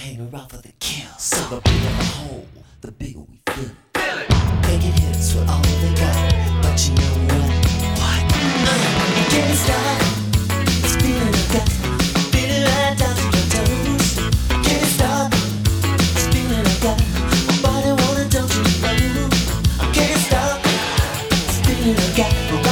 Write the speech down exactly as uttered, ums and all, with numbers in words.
hang around for the kill. So the bigger the hole, the bigger we feel it. Making hits with all they got, but you know what? What? Uh, you can't stop this feeling I got, feeling right down to your toes. Can't stop this feeling I got, my body wanna, don't you know? I can't stop this feeling I got.